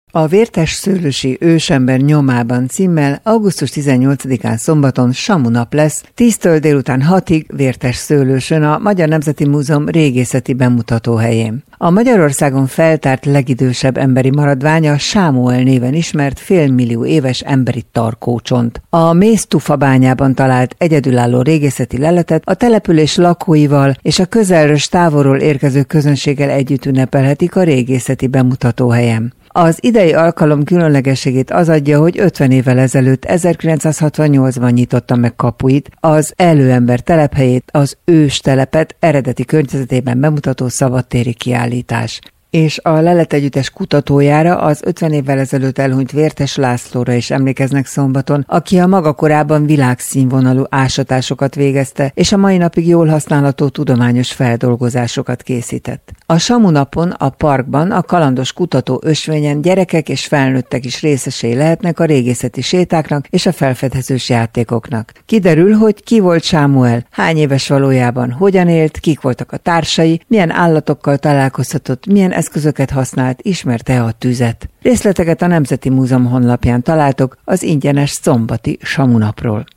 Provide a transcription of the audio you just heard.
A Vértes Szőlősi ősember nyomában címmel augusztus 18-án szombaton Samu nap lesz, 10-től délután 6-ig Vértes Szőlősön a Magyar Nemzeti Múzeum régészeti bemutatóhelyén. A Magyarországon feltárt legidősebb emberi maradvány a Sámuel néven ismert félmillió éves emberi tarkócsont. A Méztufa-bányában talált egyedülálló régészeti leletet a település lakóival és a közelről s távolról érkező közönséggel együtt ünnepelhetik a régészeti bemutatóhelyen. Az idei alkalom különlegességét az adja, hogy 50 évvel ezelőtt 1968-ban nyitotta meg kapuit, az előember telephelyét, az ős telepet eredeti környezetében bemutató szabadtéri kiállítás. És a leletegyüttes kutatójára, az 50 évvel ezelőtt elhunyt Vértes Lászlóra is emlékeznek szombaton, aki a maga korában világszínvonalú ásatásokat végezte, és a mai napig jól használható tudományos feldolgozásokat készített. A Samu napon a parkban a kalandos kutató ösvényen gyerekek és felnőttek is részesei lehetnek a régészeti sétáknak és a felfedezős játékoknak. Kiderül, hogy ki volt Sámuel, hány éves valójában, hogyan élt, kik voltak a társai, milyen állatokkal találkozhatott, milyen eszközöket használt, ismerte a tüzet. Részleteket a Nemzeti Múzeum honlapján találtok az ingyenes szombati Samu napról.